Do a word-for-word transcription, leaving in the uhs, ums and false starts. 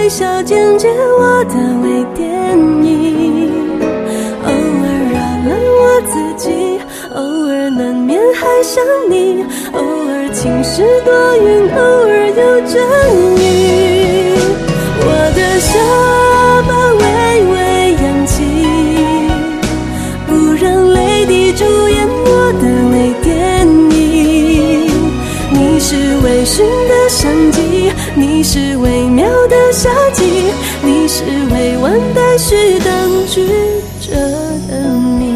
微笑剪接我的微电影，偶尔扰乱我自己，偶尔难免还想你，偶尔晴时多云，偶尔有阵雨。我的下巴微微扬起，不让泪滴主演我的微电影。你是微醺的相机，你是微妙的夏季，你是未完待续等句着的你。